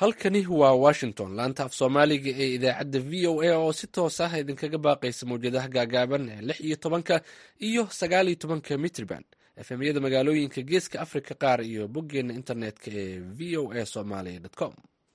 halkani waa washington laanta af soomaaliga ee idaacadda v o a oo si toos ah idinkaga baaqaysa mawjadaha gaagaaban ee 16 iyo 19 mitrban efemyada magaalooyinka geeska africa qaar iyo boggeena internetka ee v o a somaly com.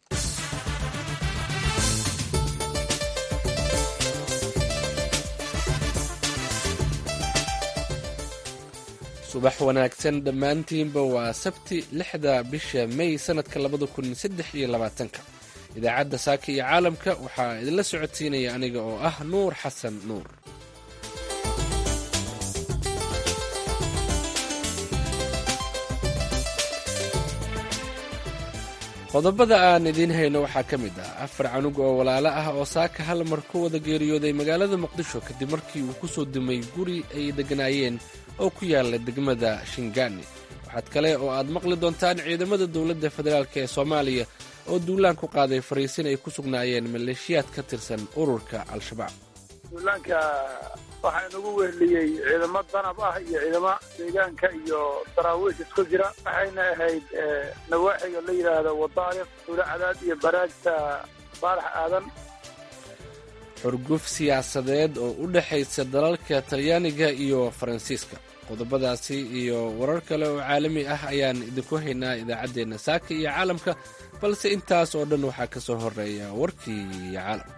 subax wanaagsan dhammaantiinba waa sabti 6 bisha may sanadka 2023. idaacadda saaka iyo caalamka waxaa idinla socodsiinaya aniga oo ah nuur xasan nuur. qodobada aan idiin hayno waxaa ka mid ah 4 canug oo walaalo ah oo saaka hal mar ku wada geeriyooday magaalada muqdisho kadib markii uu ku soo dumay guri ay degganaayeen oo ku yaala degmada Shingani. waxaad kale oo aad maqli doontaan ciidamada dowladda federaalk ee Soomaaliya oo duulaan ku qaaday fariisin ay ku sugnaayeen maleeshiyaad ka tirsan ururka Al-Shabaab. duulaanka waxaa nagu weheliyey ciidamo danab ah iyo ciidamo deegaanka iyo daraawiish isku jira, waxayna ahayd nawaaxiga la yidhaahdo wadaariq tuulo cadaad iyo baraagta baarax aadan. xurguf siyaasadeed oo u dhexaysa dalalka Talyaaniga iyo Faransiiska. qodobadaasi iyo warar kale oo caalami ah ayaan idinku haynaa idaacaddeenna saaka iyo caalamka, balse intaas oo dhan waxaa ka soo horeeya warkii caalamka.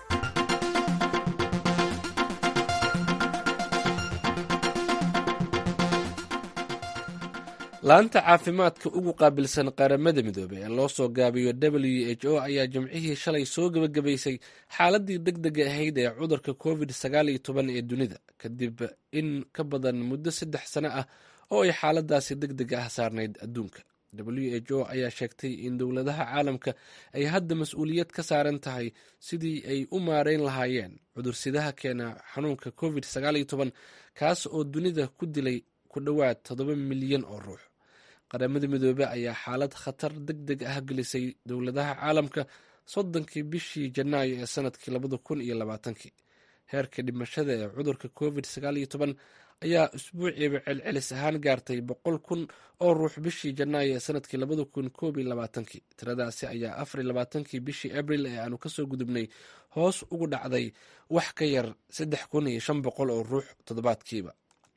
laanta caafimaadka ugu qaabilsan qaramada midoobey ee loo soo gaabiyo WHO ayaa jimcihii shalay soo gebagabaysay xaaladii degdega ahayd ee cudurka COVID-19 ee dunida kadib in ka badan muddo 3 sano ah oo ay xaaladaasi degdega ah saarnayd adduunka. WHO ayaa sheegtay in dowladaha caalamka ay hadda mas-uuliyad ka saaran tahay sidii ay u maareyn lahaayeen cudursidaha keena xanuunka COVID-19 kaas oo dunida ku dilay ku dhowaad 7 milyan oo ruux. qaramada midoobe ayaa xaalad khatar degdeg ah gelisay dowladaha caalamka 30 bishii janaayo ee sanadkii 2020. heerka dhimashada ee cudurka COVID-19 ayaa usbuuciiba celcelis ahaan gaartay 100,000 oo ruux bishii janaayo ee sanadkii 2021. tiradaasi ayaa 24 bishii abril ee aanu kasoo gudubnay hoos ugu dhacday wax ka yar 3,500 oo ruux toddobaadkiiba.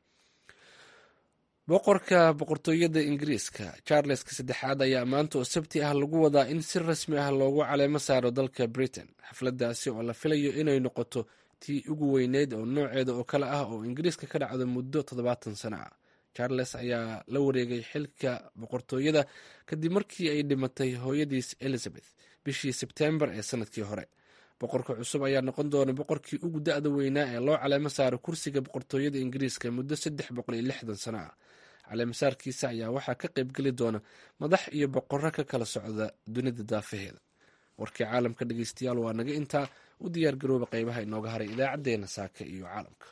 boqorka boqortooyada ingiriiska charleska saddexaad ayaa maanta oo sabti ah lagu wadaa in si rasmi ah loogu caleemo saaro dalka Britain. xafladaasi oo la filayo inay noqoto tii ugu weyneyd oo nooceeda oo kale ah oo ingiriiska ka dhacdo muddo 70 sano ah. Charles ayaa la wareegay xilka boqortooyada kadib markii ay dhimatay hooyadiis Elizabeth bishii Sebtembar ee sanadkii hore. boqorka cusub ayaa noqon doona boqorkii ugu da'da weynaa ee loo caleemo saaro kursiga boqortooyada ingiriiska muddo 360 sano ah. caleemasaarkiisa ayaa waxaa ka qayb geli doona madax iyo boqorro ka kala socda dunida daafaheeda. warkii caalamka dhegeystayaal waa naga intaa. u diyaar garooba qaybaha inooga haray idaacadeena saaka iyo caalamka.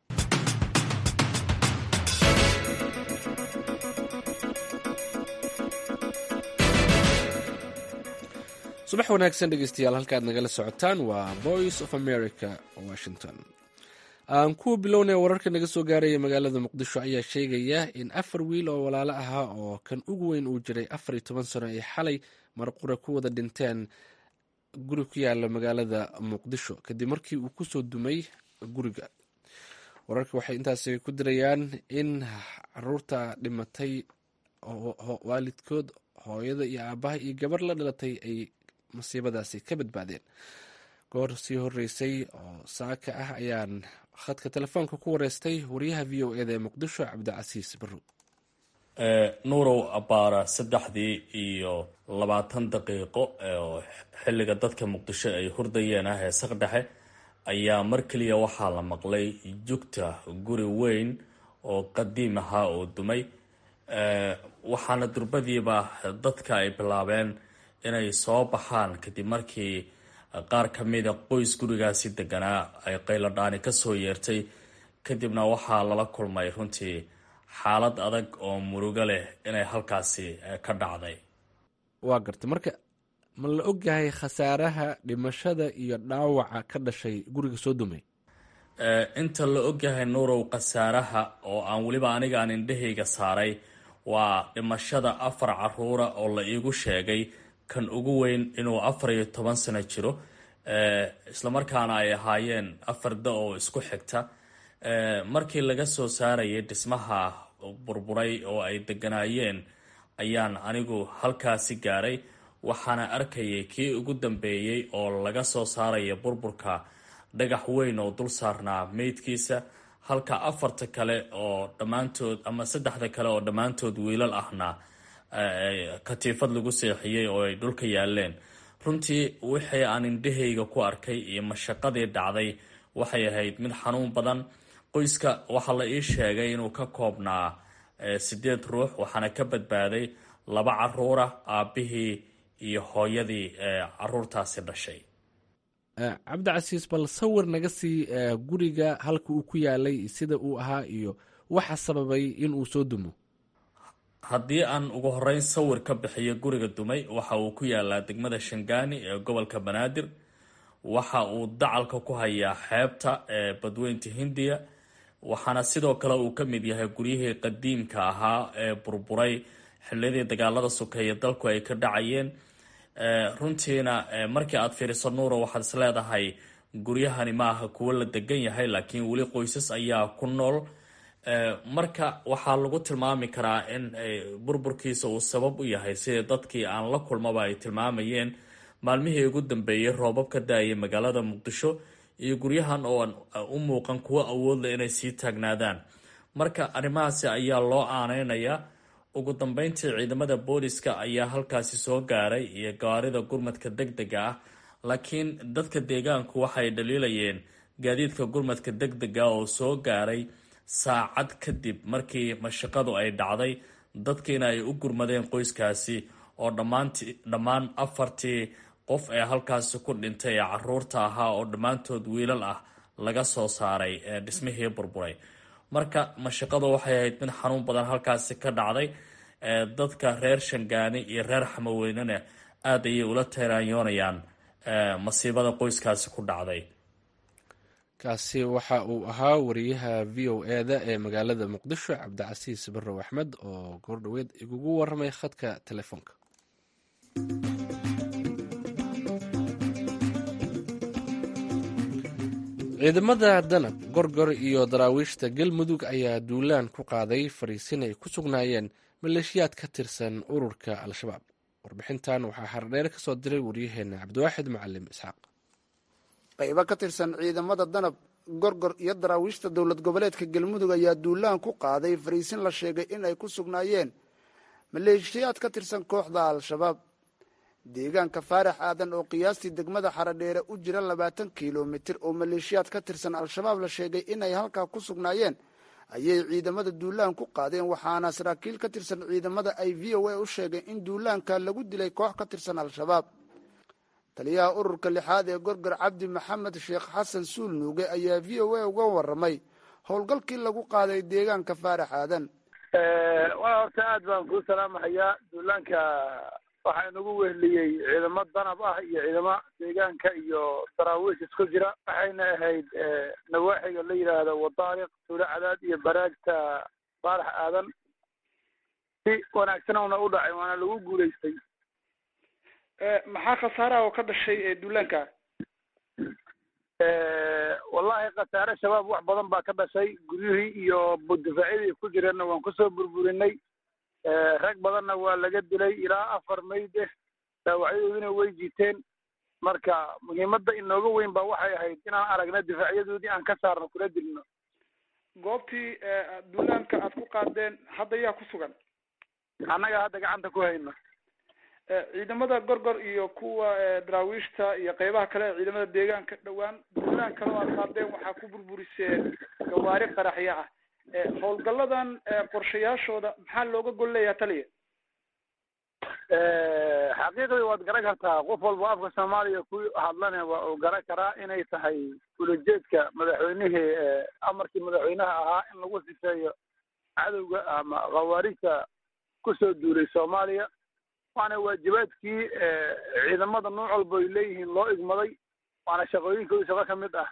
subax wanaagsan dhegeystayaal, halkaad nagala socotaan waa Voice of America Washington. aan ku bilownay wararka naga soo gaaraya magaalada muqdisho ayaa sheegaya in 4 wiil oo walaalo ahaa oo kan ugu weyn uu jiray 14 sano ay xalay marqura ku wada dhinteen guri ku yaala magaalada muqdisho kadib markii uu kusoo dumay guriga. wararka waxay intaasi ku dirayaan in caruurta dhimatay waalidkood, hooyada iyo aabaha iyo gabar la dhalatay ay masiibadaasi ka badbaadeen. goor sii horeysay oo saaka ah ayaan khadka telefoonka ku wareystay wariyaha v o eda ee muqdisho cabdicasiis barrow. nuurow abaara 3:20 daqiiqo oo xilliga dadka muqdisho ay hurdayeen ah ee saqdhexe ayaa mar keliya waxaa la maqlay jugta guri weyn oo qadiim ahaa oo dumay. waxaana durbadiiba dadka ay bilaabeen inay soo baxaan kadib markii qaar ka mida qoys gurigaasi deganaa ay qayladhaani ka soo yeertay. kadibna waxaa lala kulmay runtii xaalad adag oo murugo leh inay halkaasi ka dhacday. waa garta marka ma la ogyahay khasaaraha dhimashada iyo dhaawaca ka dhashay guriga soo dumay? inta la ogyahay nuurow khasaaraha oo aan weliba aniga aan indhahayga saaray waa dhimashada 4 caruura oo la iigu sheegay kan ugu weyn inuu 14 sano jiro, islamarkaana ay ahaayeen 4 da oo isku xigta. Markii laga soo saarayay dhismaha burburay oo ay deganaayeen ayaan anigu halkaasi gaaray, waxaana arkayay kii ugu dambeeyey oo laga soo saaraya burburka dhagax weyn oo dul saarnaa meydkiisa, halka 4 kale oo dhammaantood ama 3 kale oo dhammaantood wiilal ahna katiifad lagu seexiyey oo ay dhulka yaaleen. runtii wixii aan indhahayga ku arkay iyo mashaqadii dhacday waxay ahayd mid xanuun badan. qoyska waxaa la ii sheegay inuu ka koobnaa 8 ruux, waxaana ka badbaaday 2 caruura, aabihii iyo hooyadii caruurtaasi dhashay. cabdicasiis, bal sawir naga sii guriga halka uu ku yaalay, sida uu ahaa iyo waxa sababay inuu soo dumo. haddii aan ugu horeyn sawir ka bixiyo guriga dumay, waxa uu ku yaalaa degmada Shangaani ee gobolka Banaadir. waxa uu dacalka ku hayaa xeebta badweynta Hindiya, waxaana sidoo kale uu ka mid yahay guryihii qadiimka ahaa ee burburay xilladii dagaalada sokeeye dalku ay ka dhacayeen. runtiina markii aad fiiriso Nuuro, waxaad is leedahay guryahani ma aha kuwo la degan yahay, laakiin weli qoysas ayaa ku nool. marka waxaa lagu tilmaami karaa in burburkiisa uu sabab u yahay sida dadkii aan la kulmaba ay tilmaamayeen maalmihii ugu dambeeyey roobab ka da-ayay magaalada Muqdisho, iyo guryahan oo u muuqan kuwo awood leh inay sii taagnaadaan. marka arrimahaasi ayaa loo aaneynayaa. ugu dambeyntii ciidamada booliska ayaa halkaasi soo gaaray iyo gaarida gurmadka degdega ah, laakiin dadka deegaanku waxay dhaliilayeen gaadiidka gurmadka degdega oo soo gaaray saacad kadib markii mashaqadu ay dhacday. dadkiina ay u gurmadeen qoyskaasi oo dhammaan 4 qof ee halkaasi ku dhintay ee caruurta ahaa oo dhammaantood wiilal ah laga soo saaray dhismihii burburay. marka mashaqadu waxay ahayd mid xanuun badan halkaasi ka dhacday. dadka reer Shangaani iyo reer Xamaweynena aad ayay ula tiraanyoonayaan masiibada qoyskaasi ku dhacday. kaasi waxa uu ahaa wariyaha VOA-da ee magaalada Muqdisho, cabdicasiis barrow axmed, oo goordhaweed igugu waramay khadka telefoonka. ciidamada danab, gorgor iyo daraawiishta galmudug ayaa duulaan ku qaaday fariisin ay ku sugnaayeen maleeshiyaad ka tirsan ururka al-shabaab. warbixintan waxaa xardheer ka soo diray waryaheena cabdiwaaxid macalim isxaaq. qaybo ka tirsan ciidamada danab, gorgor iyo daraawiishta dowlad goboleedka galmudug ayaa duulaan ku qaaday fariisin la sheegay in ay ku sugnaayeen maleeshiyaad ka tirsan kooxda al-shabaab. deegaanka faarax aadan oo qiyaastii degmada xaradheere u jira 20 kilomitir oo maleeshiyaad ka tirsan al-shabaab la sheegay inay halkaa ku sugnaayeen ayay ciidamada duulaan ku qaadeen, waxaana saraakiil ka tirsan ciidamada ay VOA u sheegeen in duulaanka lagu dilay koox ka tirsan al-shabaab. taliyaha ururka 6aad ee gorgor cabdi maxamed sheekh xasan suul nuuge ayaa VOA uga waramay howlgalkii lagu qaaday deegaanka faarax aadan. horta aad baan kuu salaamahayaa. duulaanka waxaa inagu wehliyey ciidamo danab ah iyo ciidamo deegaanka iyo daraawiish isku jira. waxayna ahayd nawaaxiga la yidhaahdo wadaariq, tuulo cadaad iyo baraagta faarax aadan. si wanaagsanna u dhacay, waana lagu guulaystay. maxaa khasaaraha oo ka dhashay duulaanka? wallahi khasaare shabaab wax badan baa ka dhashay. guryihii iyo difaacyadii ku jireenna waan kusoo burburinay. rag badanna waa laga dilay, ilaa 4 meyd ah. dhaawacyadoodina way jiiteen. marka muhiimadda inooga weyn baa waxay ahayd inaan aragna difaacyadoodii aan ka saarno, kula dilno. goobtii duulaanka aad ku qaadeen hadda yaa ku sugan? annaga hadda gacanta ku hayno. ciidamada gorgor iyo kuwa daraawiishta iyo qaybaha kale ee ciidamada deegaanka dhowaan duulaan kale oo aad qaadeen waxaa ku burburiseen gawaari qaraxyo ah. howlgalladan qorshayaashooda maxaa looga gol leeyaha taliya? xaqiiqdii waad garan kartaa, qof walba afka soomaaliya ku hadlane waa uu garan karaa inay tahay ulajeedka madaxweynihii amarkii madaxweynaha ahaa in lagu sifeeyo cadowga ama khawaarijta kusoo duulay Soomaaliya. waana waajibaadkii ciidamada nooc walba ay leeyihiin loo igmaday, waana shaqooyinkooda shaqo ka mid ah.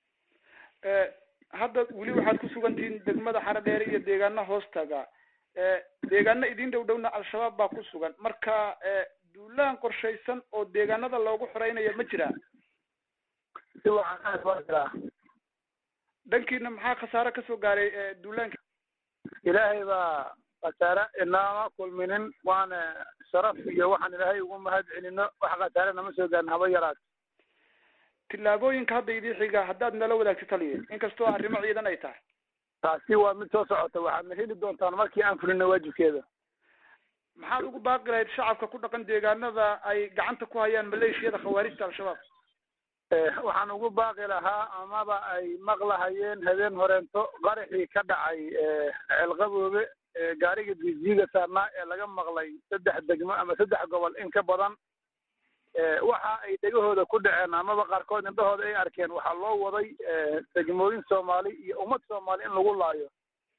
hadda weli waxaad ku sugantihiin degmada xaradheere iyo deegaano hoostaga. deegaano idin dhowna al-shabaab baa ku sugan. marka duulaan qorshaysan oo deegaanada loogu xoreynayo ma jiraa? si wacan waa jiraa. dhankiina maxaa khasaare kasoo gaaray duulaanka? ilaahay baa khasaare inaama kulminin, waana sharaf iyo waxaan ilaahay ugu mahad celino. wax khasaare nama soo gaarin haba yaraat. tillaabooyinka hadda idii xiga haddaad nala wadaagto taliya, inkastoo arrimo ciidan ay tahay. taasi waa mid soo socota, waxaadna heli doontaan markii aan fulino waajibkeeda. maxaad ugu baaqi lahayd shacabka ku dhaqan deegaanada ay gacanta ku hayaan maleeshiyada khawaarijta al-shabaab? waxaan ugu baaqi lahaa amaba ay maqlahayeen habeen horeento qaraxii ka dhacay ceelqaboobe gaariga dijiga saarnaa ee laga maqlay 3 degmo ama 3 gobol in ka badan. waxa ay dhegahooda ku dhaceen amaba qaarkood indhahooda ay arkeen waxaa loo waday degmooyin Soomaali iyo ummad Soomaali in lagu laayo.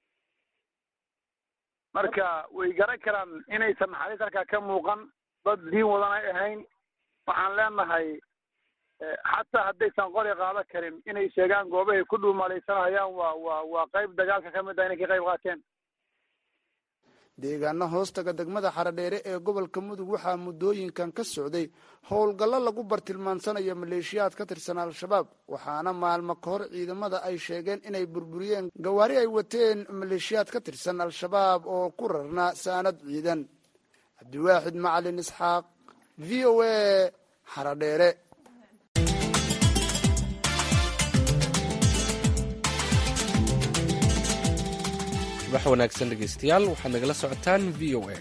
marka way garan karaan inaysan naxariis halkaa ka muuqan, dad diin wadan ay ahayn. waxaan leenahay xataa haddaysan qori qaado karin inay sheegaan goobahay ku dhuumalaysanayaan waa qayb dagaalka ka mid ah inay ka qayb qaateen. deegaano hoostaga degmada Xaradheere ee gobolka Mudug waxaa muddooyinkan ka socday howlgallo lagu bartilmaansanayo maleeshiyaad ka tirsan al-shabaab, waxaana maalmo ka hor ciidamada ay sheegeen inay burburiyeen gawaari ay wateen maleeshiyaad ka tirsan al-shabaab oo ku rarnaa saanad ciidan. Cabdiwaaxid Macalin Isxaaq, VOA, Xaradheere. wax wanaagsan dhegeystayaal, waxaad nagala socotaan v o a.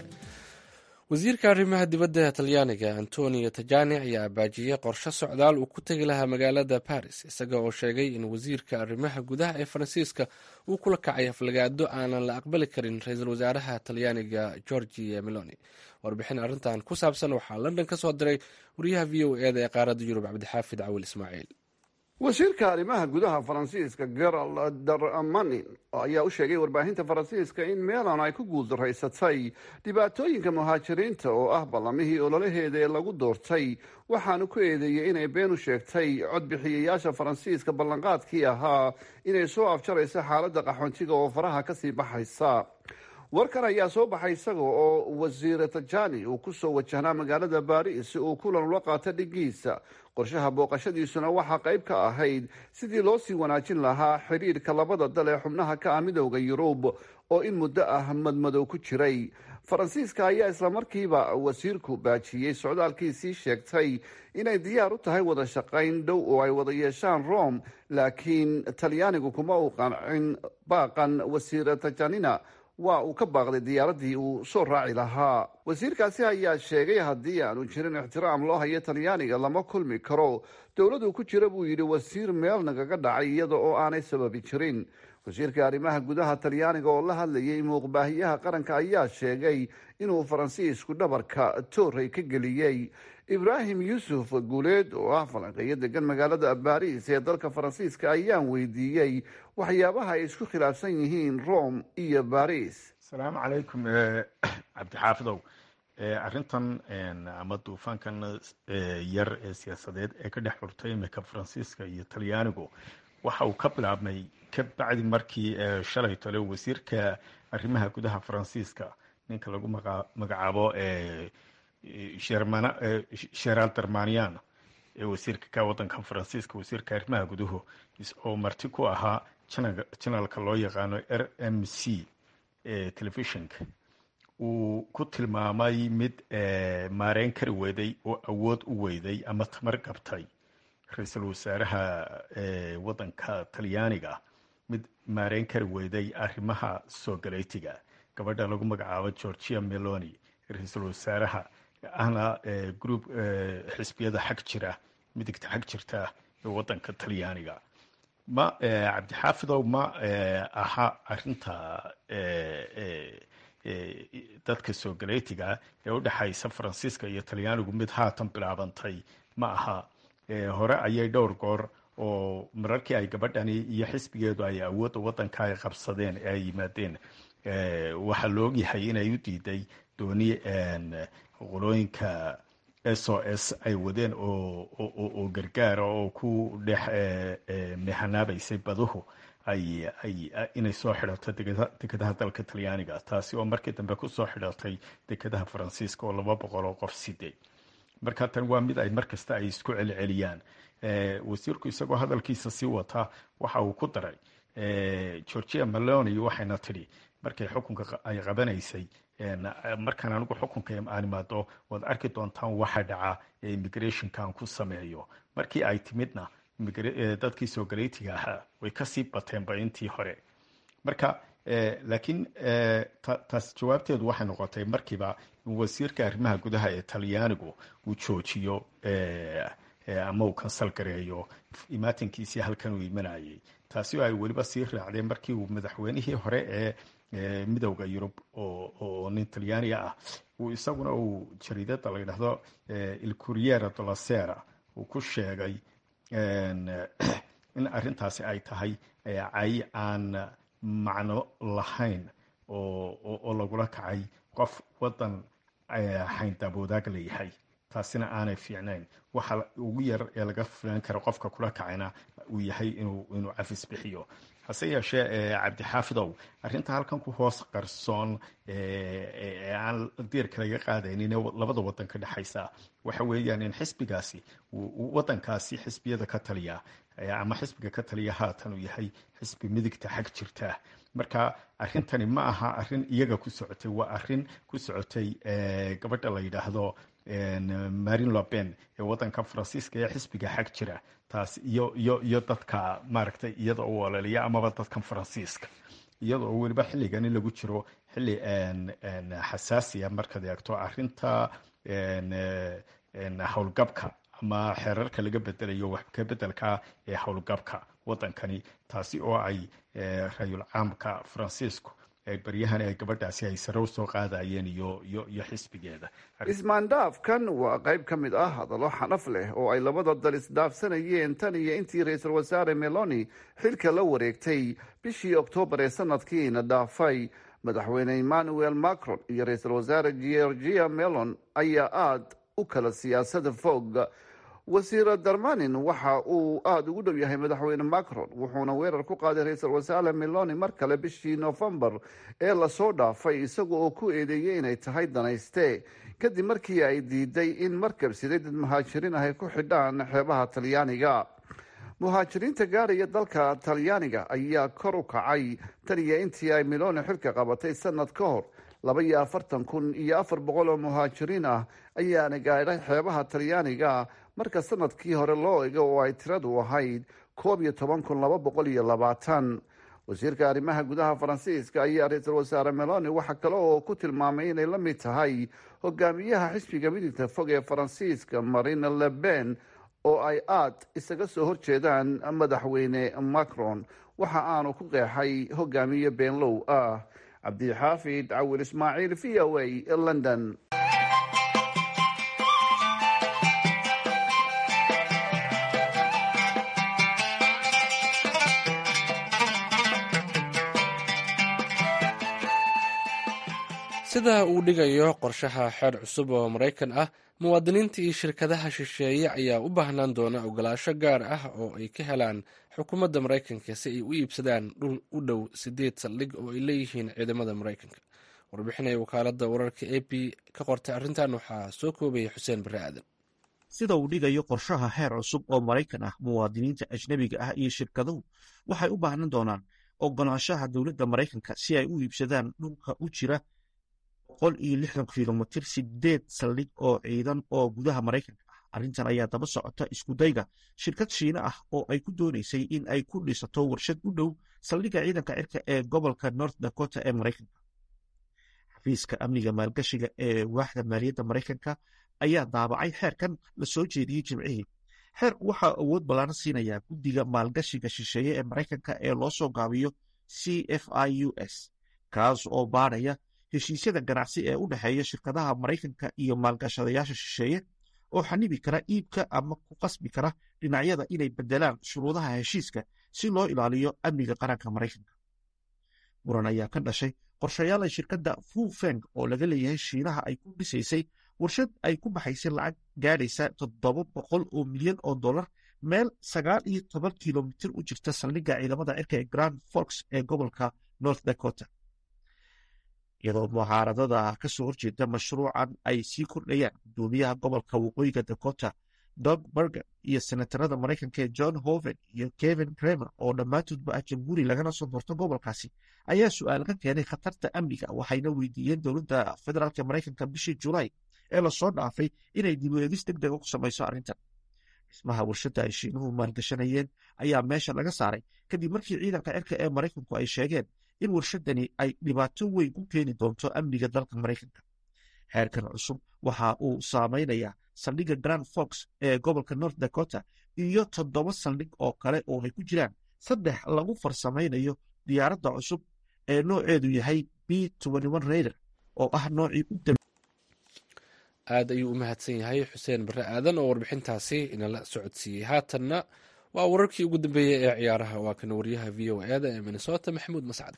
wasiirka arrimaha dibadda talyaaniga Antonio Tajani ayaa abaajiyey qorshe socdaal uu ku tegi lahaa magaalada Paris, isaga oo sheegay in wasiirka arrimaha gudaha ee Faransiiska uu kula kacay aflagaado aanan la aqbali karin ra-iisul wasaaraha talyaaniga Giorgia Meloni. warbixin arrintan ku saabsan waxaa London ka soo diray wariyaha v o e da ee qaaradda Yurub Cabdixaafid Cawil Ismaaciil. wasiirka arrimaha gudaha Faransiiska Gerald Darmanin ayaa u sheegay warbaahinta Faransiiska in Meloni ay ku guuldarraysatay dhibaatooyinka muhaajiriinta oo ah ballamihii ololaheeda ee lagu doortay, waxaanu ku eedeeyey inay been u sheegtay codbixiyayaasha Faransiiska ballanqaadkii ahaa inay soo afjaraysa xaaladda qaxoontiga oo faraha kasii baxaysa. warkan ayaa soo baxay isaga oo wasiir Tajani uu ku soo wajahnaa magaalada Paris si uu kulan ula qaato dhigiisa. qorshaha booqashadiisuna waxaa qayb ka ahayd sidii loo sii wanaajin lahaa xiriirka labada dal ee xubnaha ka ah midowda Yurub oo in muddo ah madmadow ku jiray. Faransiiska ayaa isla markiiba wasiirku baajiyey socdaalkiisii, sheegtay inay diyaar u tahay wada shaqayn dhow oo ay wada yeeshaan Rome, laakiin Talyaanigu kuma uu qancin baaqan wasiir Tajanina. waa uu ka baaqday diyaaradii uu soo raaci lahaa. wasiirkaasi ayaa sheegay haddii aanu jirin ixtiraam loo hayo Talyaaniga lama kulmi karo. dowladu ku jira buu yidhi wasiir meel nagaga dhacay iyada oo aanay sababi jirin. wasiirka arrimaha gudaha Talyaaniga oo la hadlayay muuqbaahiyaha qaranka ayaa sheegay inuu Faransiisku dhabarka tooray ka geliyey. Ibrahim Yusuf Guuleed oo ah falanqeeyo degan magaalada Paris ee dalka Faransiiska ayaan weydiiyey waxyaabaha ay isku khilaafsan yihiin Rome iyo Paris. asalaamu calaykum cabdixaafidow. arrintan ama duufaankan yar ee siyaasadeed ee ka dhex xurtay imika Faransiiska iyo Talyaanigu waxa uu ka bilaabmay ka bacdi markii shalay tole wasiirka arrimaha gudaha Faransiiska ninka lagu magacaabo Gerald Darmanin ee wasiirka ka wadanka Faransiiska wasiirka arrimaha guduhu oo marti ku ahaa channelka loo yaqaano RMC ee telefishinka uu ku tilmaamay mid maareyn kari weyday oo awood u weyday ama tamar qabtay ra-iisul wasaaraha wadanka Talyaaniga, mid maareyn kari weyday arrimaha soo galeytiga. gabadha lagu magacaabo Giorgia Meloni ra-iisul wasaaraha ahna group xisbiyada xag jira midigta xag jirta ee wadanka Talyaaniga. ma cabdixaafidow ma aha arinta dadka soo galeytiga ee u dhaxaysa Faransiiska iyo Talyaanigu mid haatan bilaabantay ma aha. hore ayay dhowr goor oo mararkii ay gabadhani iyo xisbigeedu ay awoodda wadanka ay qabsadeen ee ay yimaadeen waxaa la ogyahay inay u diiday dooni qolooyinka SOS ay wadeen oo gargaara oo ku dhex mehanaabaysay baduhu inay soo xidhato dekedaha dalka Talyaaniga, taasi oo markii dambe ku soo xidhatay dekedaha Faransiiska oo 200 oo qof siday. marka tan waa mid ay markasta ay isku celceliyaan. wasiirku isagoo hadalkiisa sii wata waxa uu ku daray Giorgia Meloni waxayna tidhi markay xukunka ay qabanaysay markaan anigu xukunka aan imaado waad arki doontaan waxa dhaca ee immigrationkan ku sameeyo. markii ay timidna dadkii soo galeytiga ahaa way kasii bateenba intii hore. marka laakiin taas jawaabteedu waxay noqotay markiiba in wasiirka arrimaha gudaha ee Talyaanigu uu joojiyo ama uu kansal gareeyo imaatinkiisii halkan uu imanayay. taasi oo ay weliba sii raacdeen markii uu madaxweynihii hore ee midowda Yurub oo nin Talyaani ah uu isaguna uu jariidada la yidhaahdo Il Corriere della Sera uu ku sheegay in arrintaasi ay tahay cay aan macno lahayn oo lagula kacay qof wadan xayndaaboodaag leeyahay. taasina aanay fiicnayn. waxa ugu yar ee laga filan karo qofka kula kacayna uu yahay inuu cafis bixiyo. hase yeeshee cabdixaafidow arrinta halkan ku hoos qarsoon aan diirka laga qaadaynin labada wadan ka dhexaysa waxa weeyaan in xisbigaasi wadankaasi xisbiyada ka taliya ama xisbiga ka taliya haatan uu yahay xisbi midigta xag jirta. marka arrintani ma aha arrin iyaga ku socotay, waa arrin ku socotay gabadha la yidhaahdo Marine Le Pen ee wadanka Faransiiska ee xisbiga xag jira. taas iyo dadka maaragtay iyada oo walaalaya amaba dadkan Faransiiska iyada oo weliba xilligan in lagu jiro xilli xasaasiya markaad eegto arrinta howlgabka ama xeerarka laga bedelayo wax ka bedelka ee howlgabka wadankani. taasi oo ay rayul caamka Faransiisku baryahan ay gabadhaasi ay sare u soo qaadayeen iyo xisbigeeda. ismaandhaafkan waa qayb ka mid ah hadallo xanaf leh oo ay labada dal isdhaafsanayeen tan iyo intii ra-iisul wasaare Meloni xilka la wareegtay bishii Oktoobar ee sanadkiina dhaafay. madaxweyne Emmanuel Macron iyo ra-iisul wasaare Giorgia Meloni ayaa aad u kala siyaasada fog. wasiir Darmanin waxa uu aada ugu dhow yahay madaxweyne Macron, wuxuuna weerar ku qaaday ra-iisul wasaare Meloni mar kale bishii November ee lasoo dhaafay isaga oo ku eedeeyey inay tahay danayste kadib markii ay diiday in markab siday dad muhaajiriin ah ay ku xidhaan xeebaha Talyaaniga. muhaajiriinta gaaraya dalka Talyaaniga ayaa kor u kacay tan iyo intii ay Meloni xilka qabatay sanad ka hor. 42,400 oo muhaajiriin ah ayaana gaadhay xeebaha Talyaaniga marka sanadkii hore loo ego oo ay tiradu ahayd 12,220. wasiirka arrimaha gudaha Faransiiska ayaa ra-iisul wasaare Meloni waxa kale oo ku tilmaamay inay la mid tahay hogaamiyaha xisbiga midigta fog ee Faransiiska Marine Le Pen oo ay aad isaga soo horjeedaan madaxweyne Macron. waxa aanu ku qeexay hogaamiye beenlow ah. cabdixaafid cawil ismaaciil VOA London. sida uu dhigayo qorshaha xeer cusub oo Maraykan ah, muwaadiniinta iyo shirkadaha shisheeye ayaa u baahnaan doona ogolaansho gaar ah oo ay ka helaan xukuumadda Maraykanka si ay u iibsadaan dhul u dhow 8 saldhig oo ay leeyihiin ciidamada Maraykanka. warbixinaya wakaaladda wararka AP ka qortay arrintan waxaa soo koobaya Xuseen Barre Aadan. sida uu dhigayo qorshaha xeer cusub oo Maraykan ah, muwaadiniinta ajnabiga ah iyo shirkaduhu waxay u baahnaan doonaan ogolaanshaha dowladda Maraykanka si ay u iibsadaan dhulka u jira 160 kilomitir 8 saldhig oo ciidan oo gudaha Maraykanka ah. arrintan ayaa daba socota isku dayga shirkad Shiine ah oo ay ku doonaysay in ay ku dhisato warshad u dhow saldhigga ciidanka cirka ee gobolka North Dakota ee Maraykanka. xafiiska amniga maalgashiga ee waaxda maaliyadda Maraykanka ayaa daabacay xeerkan la soo jeediyey Jimcihii. xeerku waxaa awood ballaaran siinayaa guddiga maalgashiga shisheeye ee Maraykanka ee loo soo gaabiyo CFIUS, kaas oo baadhaya heshiisyada ganacsi ee u dhexeeya shirkadaha Maraykanka iyo maalgashadayaasha shisheeye oo xanibi kara iibka ama ku qasbi kara dhinacyada inay bedelaan shuruudaha heshiiska si loo ilaaliyo amniga qaranka Maraykanka. muran ayaa ka dhashay qorshayaal ay shirkadda Fufeng oo laga leeyahay Shiinaha ay ku dhisaysay warshad ay ku baxaysay lacag gaadhaysa $700 milyan meel 19 kilomitir u jirta saldhigga ciidamada cirka ee Grand Forks ee gobolka North Dakota. iyadoo mucaaradada kasoo horjeeda mashruucan ay sii kordhayaan gudoomiyaha gobolka waqooyiga dakota dog berger iyo senatarada maraykanka ee john hoven iyo kevin cremer oo dhammaantoodba ah jamhuuri lagana soo doorto gobolkaasi ayaa su-aal ka keenay khatarta amniga waxayna weydiiyeen dowladda federaalk maraykanka bishii julaay ee lasoo dhaafay inay dib u eegis deg dega ku samayso arrintan dhismaha warshadda ay shiinuhu maalgashanayeen ayaa meesha laga saaray kadib markii ciidanka cirka ee maraykanku ay sheegeen in warshadani ay dhibaato weyn ku keeni doonto amniga dalka maraykanka xeerkan cusub waxa uu saameynayaa saldhigga grand fox ee gobolka north dakota iyo 7 saldhig oo kale oo ay ku jiraan 3 lagu farsamaynayo diyaaradda cusub ee nooceedu yahay B-21 Raider oo ah noocii u aad ayuu u mahadsan yahay xuseen barre aadan oo warbixintaasi inala socodsiiyey. haatanna waa wararkii ugu dambeeyey ee ciyaaraha. waa kana wariyaha v o e da ee minnesota maxamuud mascad.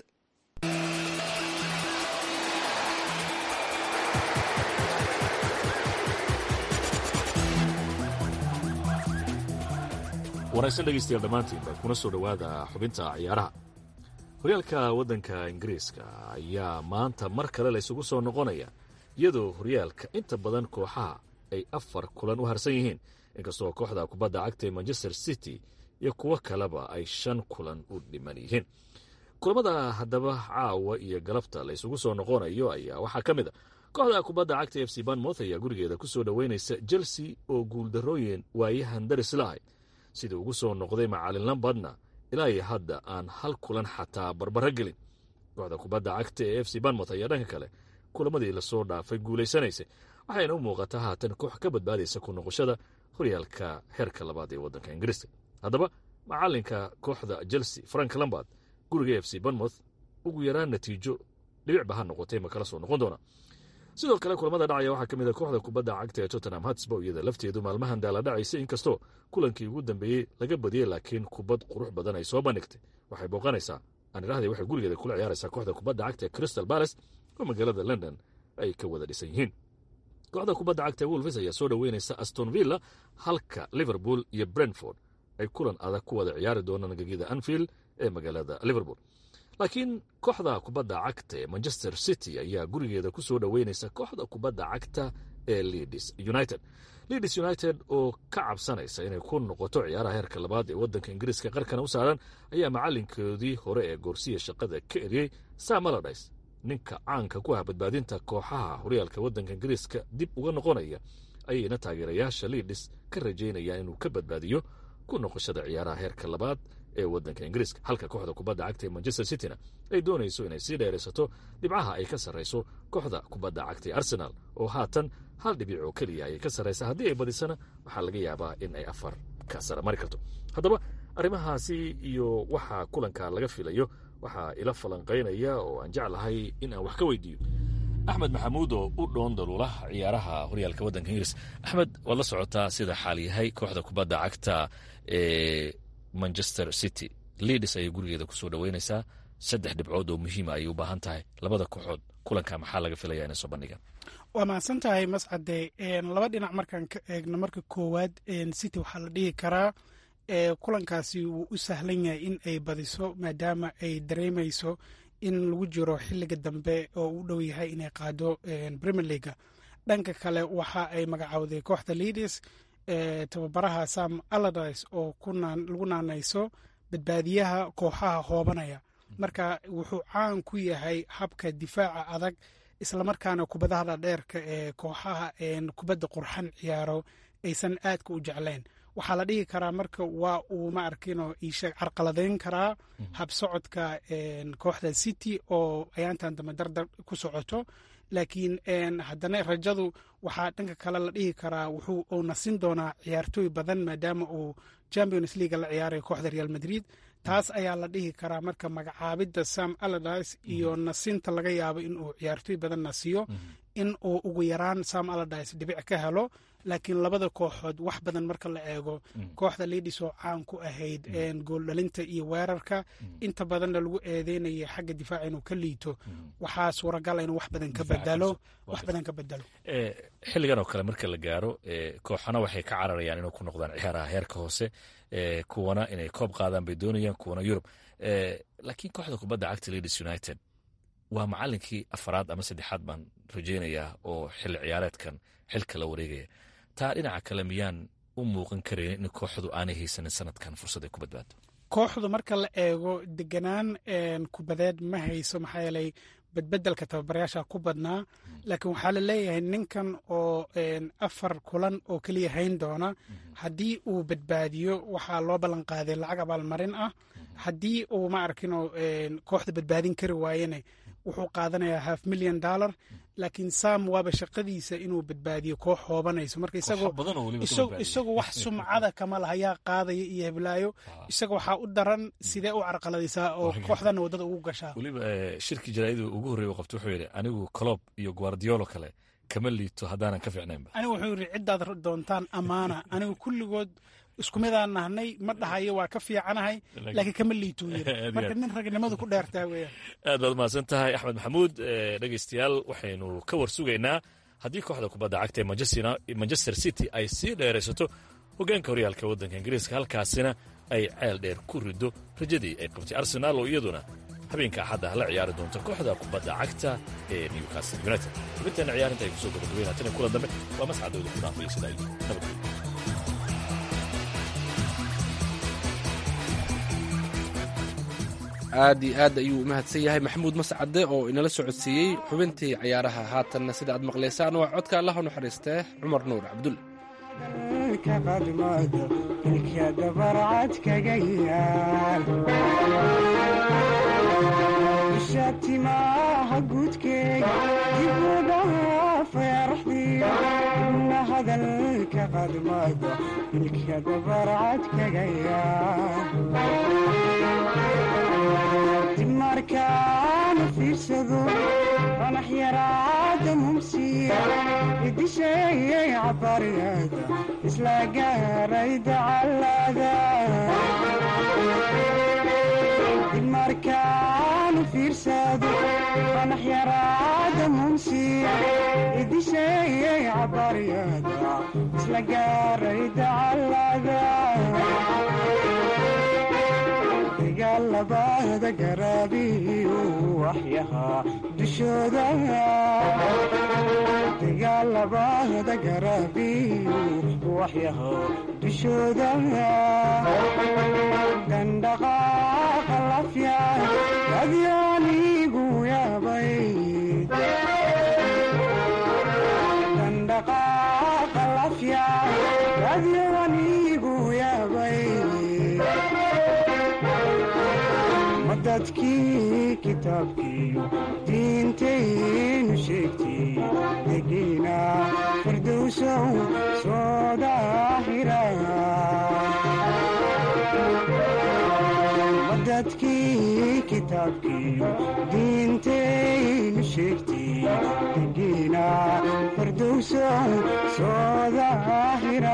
wanaagsan dhegeystayaal dhammaantiinba kuna soo dhowaada xubinta ciyaaraha. horyaalka waddanka ingiriiska ayaa maanta mar kale la isugu soo noqonaya iyadoo horyaalka inta badan kooxaha ay 4 kulan u harsan yihiin inkastoo kooxda kubadda cagta ee manchester city iyo kuwo kaleba ay 5 kulan u dhiman yihiin. kulamada haddaba caawa iyo galabta la isugu soo noqonayo ayaa waxaa ka mid a kooxda kubadda cagta f c bournemouth ayaa gurigeeda ku soo dhoweynaysa chelsea oo guuldarrooyin waayahan daris lahay sidii ugu soo noqday macalin lambardna ilaa iyo hadda aan 1 kulan xataa barbaro gelin. kooxda kubadda cagta ee f c bournemouth ayaa dhanka kale kulamadii lasoo dhaafay guulaysanaysay waxayna u muuqataa haatan koox ka badbaadaysa ku noqoshada horyaalka heerka labaad ee waddanka ingiriiska. haddaba macalinka kooxda chelsea frank lambard guriga f c bournemouth ugu yaraan natiijo dhibicba ha noqotay ma kala soo noqon doona. sidoo kale kulamada dhacaya waxaa ka mid a kooxda kubadda cagta ee tottenham hotspur iyada lafteedu maalmahan daala dhacaysa inkastoo kulankii ugu dambeeyey laga badiyey laakiin kubad qurux badan ay soo bandhigtay. waxay booqanaysaa aanidhahday waxay gurigeeda kula ciyaaraysaa kooxda kubadda cagta ee crystal palace oo magaalada london ay ka wada dhisan yihiin. kooxda kubadda cagta ee wolves ayaa soo dhoweynaysa aston villa halka liverpool iyo brentford ay kulan adag ku wada ciyaari doonaan gegida anfield ee magaalada liverpool. laakiin kooxda kubadda cagta ee manchester city ayaa gurigeeda ku soo dhoweynaysa kooxda kubadda cagta ee leeds united oo ka cabsanaysa inay ku noqoto ciyaaraha heerka labaad ee waddanka ingiriiska qarkana u saaran ayaa macalinkoodii hore ee goorsiya shaqada ka eriyey sam allardyce ninka caanka ku ah badbaadinta kooxaha horyaalka waddanka ingiriiska dib uga noqonaya ayayna taageerayaasha leeds ka rajaynayaan inuu ka badbaadiyo ku noqoshada ciyaaraha heerka labaad ee waddanka ingiriiska halka kooxda kubadda cagta ee manchester cityna ay doonayso inay sii dheeraysato dhibcaha ay ka sarrayso kooxda kubadda cagta ee arsenal oo haatan 1 dhibic oo keliya ayay ka sarraysa haddii ay badisana waxaa laga yaabaa in ay 4 ka sara mari karto. haddaba arrimahaasi iyo waxaa kulanka laga filayo waxaa ila falanqaynaya oo aan jeclahay in aan wax ka weydiiyo axmed maxamuud oo u dhoon daluula ciyaaraha horyaalka waddanka ingiriis. axmed waad la socotaa sida xaal yahay kooxda kubadda cagta ee manchester city leeds ayay gurigeeda ku soo dhoweynaysaa 3 dhibcood oo muhiima ayay u baahan tahay. labada kooxood kulanka maxaa laga filaya inay soo bandhigaan? waa mahadsan tahay mascade. 2 dhinac markaan ka eegno marka koowaad city waxaa la dhihi karaa kulankaasi wuu u sahlan yahay in ay badiso maadaama ay dareemayso in lagu jiro xilliga dambe oo u dhow yahay inay qaado premier leaga. dhanka kale waxa ay magacowday kooxda leeds tababaraha sam allardyce oo lagu naanayso badbaadiyaha kooxaha hoobanaya. marka wuxuu caan ku yahay habka difaaca adag islamarkaana kubadaha dhadheerka ee kooxaha kubadda qurxan ciyaaro aysan aadka u jeclayn. waxaa la dhihi karaa marka waa uu ma arkino iisheeg carqaladeyn karaa habsocodka kooxda city oo ayaantan dambe dardar ku socoto. laakiin haddana rajadu waxaa dhanka kale la dhihi karaa uu nasin doonaa ciyaartooy badan maadaama uu champions league la ciyaaray kooxda real madrid. taas ayaa la dhihi karaa marka magacaabidda sam allardyce iyo nasinta laga yaabo inuu ciyaartooy badan nasiyo in uu ugu yaraan sam allardyce dhibic ka helo. laakiin labada kooxood wax badan marka la eego kooxda leeds oo caan ku ahayd gooldhalinta iyo weerarka inta badanna lagu eedeynaya xagga difaaca inuu ka liito waxaa suuragala inuu wax badan ka bedelo. xilligan oo kale marka la gaaro kooxana waxay ka cararayaan inuu ku noqdaan ciyaaraha heerka hoose kuwana inay koob qaadaan bay doonayaan kuwana yurub. laakiin kooxda kubadda cagta leeds united waa macalinkii afaraad ama saddexaad baan rajaynayaa oo xilli ciyaareedkan xilka la wareegaya. taa dhinaca kale miyaan u muuqan karayn in kooxdu aanay haysanin sanadkan fursad ay ku badbaado? kooxdu marka la eego deganaan kubadeed ma hayso, maxaa yeelay badbedelka tababarayaasha ku badnaa. laakiin waxaa la leeyahay ninkan oo 4 kulan oo keliya hayn doona, haddii uu badbaadiyo waxaa loo ballan qaaday lacag abaalmarin ah. haddii uu ma arkin oo kooxda badbaadin kari waayene wuxuu qaadanayaa $500,000. laakiin sam waaba shaqadiisa inuu badbaadiyo koox hoobanayso, marka isagu wax sumcada kama laha, yaa qaadaya iyo heblaayo. isaga waxaa u daran sidee u carqaladaysaa oo kooxdana waddada ugu gashaa. weliba shirki jaraa'idii ugu horreeya qabta wuxuu yidhi anigu Klopp iyo Guardiola kale kama liito haddaanan ka fiicnaynba. anigu wuxuu yidhi ciddaad doontaan ammaana, anigu kulligood isku midaan nahnay, ma dhahayo waa ka fiicanahay, laakiin kama liituu yidhi. marka nin ragnimadu ku dheertaa weeyaan. aad baad mahadsan tahay axmed maxamuud. dhegaystayaal waxaynu ka war sugaynaa haddii kooxda kubadda cagta ee Manchester City ay sii dheeraysato hoggaanka horyaalka waddanka Ingiriiska, halkaasina ay ceel dheer ku riddo rajadii ay qabtay Arsenal oo iyaduna habeenka axadda la ciyaari doonta kooxda kubadda cagta ee Newcastle United. xubinteena ciyaarinta ay kusoo gabagabeynaa tan kulan dambe waa mascadooda ku dhaafaya sida ay nabadgelyo. aad iyo aad ayuu u mahadsan yahay maxamuud mascade oo inala socodsiiyey xubintii cayaaraha. haatanna sida aad maqlaysaan waa codka allah u naxariistee cumar nuur cabdulle. shatimaha guudkeega dibudhaa feeraxdiyo ina hadalka qadmada ilka dabarcad kaga yaal dib markaana fiirsado fanax yaraada mumsiya idisheeyay cabariyada isla gaaray dacalada dib markaana fiirsado fanax yaraada mumsiya idisheeyay cabariyada isla gaaray dacalada dagaalabada garaabiyo waxyahaa dushooda dagaalabada garaabiyo waxyahaa dushooda dandhaqaaqa lafya adyaanigu yaabay dandhaqaaqa lafya adyaanigu yaabay dadkii kitaabkiiyo diintaynu sheegtay degiina firdowsow soo daahira dadkii kitaabkiiyo diintaynu sheegtay degiina firdowsow soo daahira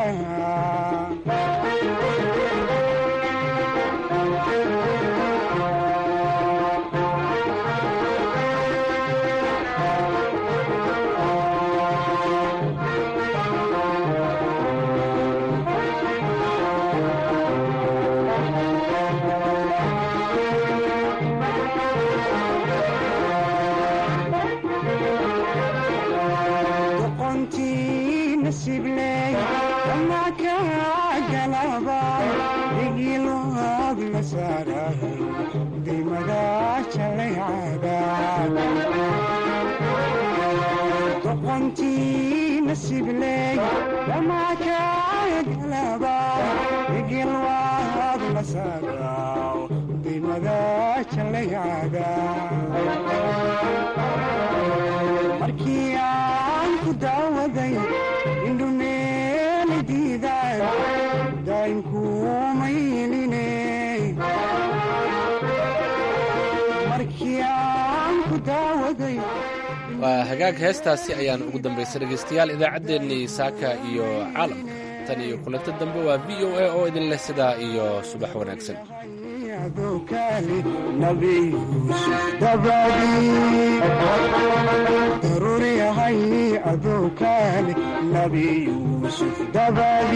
doqontii nasibley wamaa kaagalaba igilwaad la saadaaw dimada jalayada markii aan ku daawaday indhumeeli diidaan daynkuumayline markii aan ku daawaday. waa hagaag heestaasi ayaan ugu dambaysay dhegaystayaal idaacaddeenii saaka iyo caalamka. tan iyo kulanto dambe waa v o a oo idin leh sidaa iyo subax wanaagsan. daruuri yahay adowkaale nabi yuusuf dabadi